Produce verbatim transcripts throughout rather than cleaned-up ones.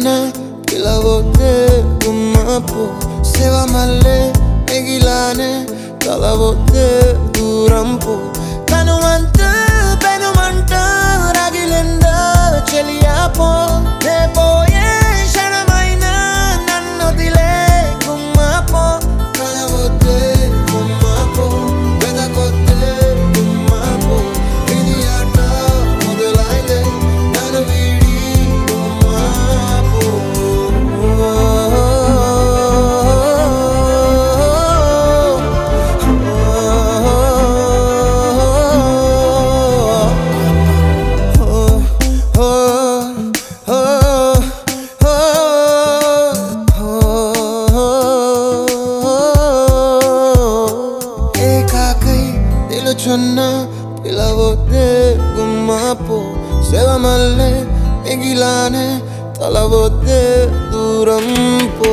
నిలుచున్నా పిలవొద్దే గుమ్మపు సేవ మల్లే మిగిలానే కలవొద్దే దూరం పో కనువంత పెనుమంట రగిలిందా చెలియా పో నే పోయే క్షణమైనా నన్నొదిలే గుమ్మపో కలవొద్దే గుమ్మపో వెదకొద్దే గుమ్మపో ఇది ఆట మొదలైందే నన్ను వీడి గుమ్మపో నిలుచున్నా పిలవొద్దే గుమ్మపో సేవ మల్లే మిగిలానే తలవొద్దే దూరం పో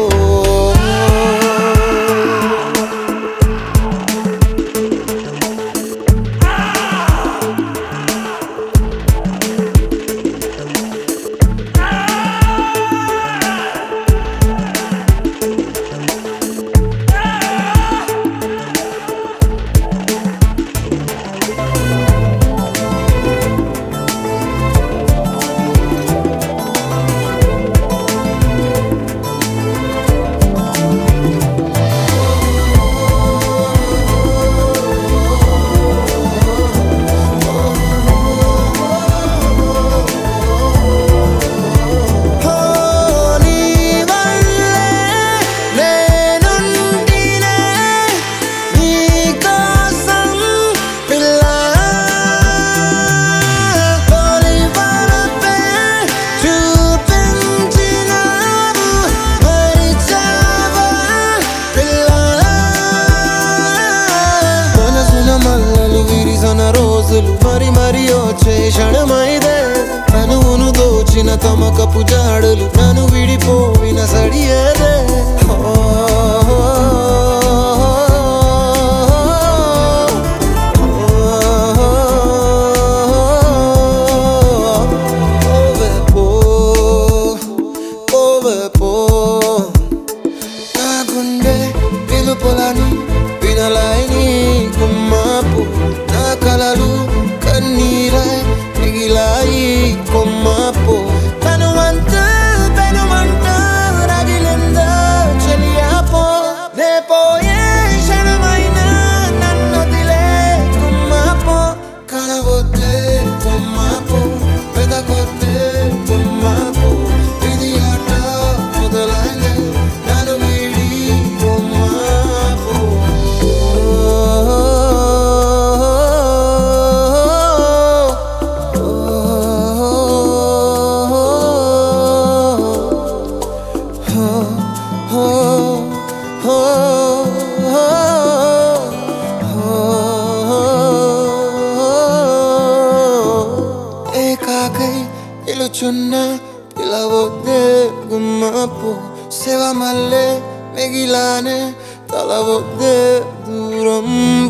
రోజులు మరి మరి వచ్చే క్షణమైదే తనువును దోచిన తమకపు జాడులు నన్ను విడిపోయిన సడియేదే పో పో నా గుండె పిలుపులని వినలాయని గుమ్మపు నా కలలు కన్నీరై మిగిలాయి కొమ్మపో కనువంత పెనుమంట రగిలిందా చెలియా పో నే పోయే క్షణమైనా నన్నొదిలే గుమ్మపో కలవొద్దే గుమ్మపో వెదకొద్దే గుమ్మపో ఇది ఆట మొదలైందే నన్ను వీడి గుమ్మపో ఏకాకై నిలుచున్నా పిలవొద్దే గుమ్మపో సేవ మల్లే మిగిలానే తలవొద్దే దూరం